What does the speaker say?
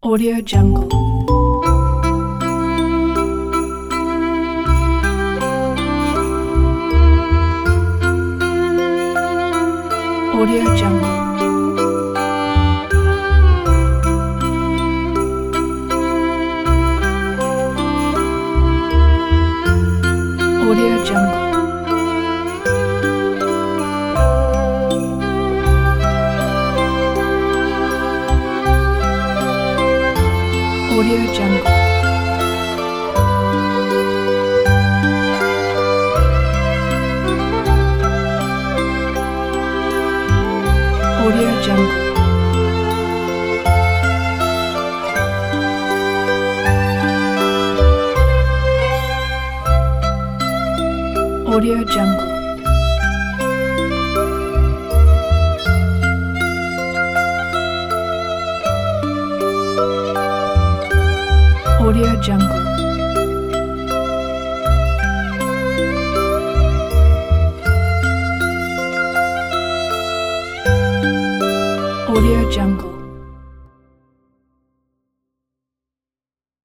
Audio Jungle. Audio Jungle. Audio Jungle. Audio Jungle. Audio Jungle. Audio Jungle. Audio Jungle. Audio Jungle.